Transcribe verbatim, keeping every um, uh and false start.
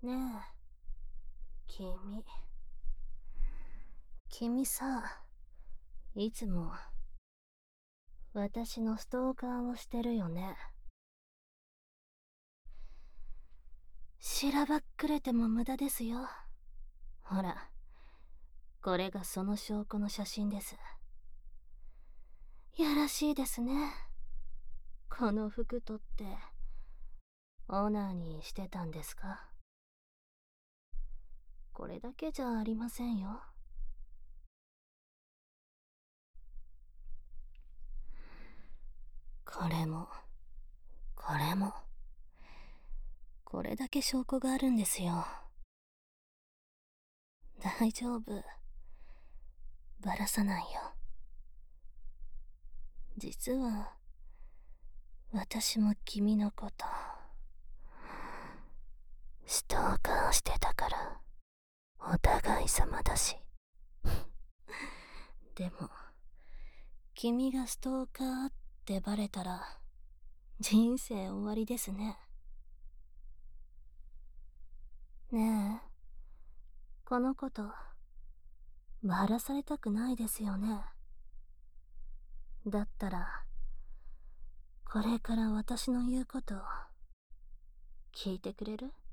ねえ、君。君さ、いつも私のストーカーをしてるよね。しらばっくれても無駄ですよ。ほら、これがその証拠の写真です。やらしいですね。この服取って、オナニーしてたんですか？これだけじゃありませんよ。これも、これも、これだけ証拠があるんですよ。大丈夫。ばらさないよ。実は、私も君のこと、ストーカーしてたから、お互い様だし。でも、君がストーカーってバレたら、人生終わりですね。ねえ、このこと、ばらされたくないですよね。だったら、これから私の言うことを聞いてくれる？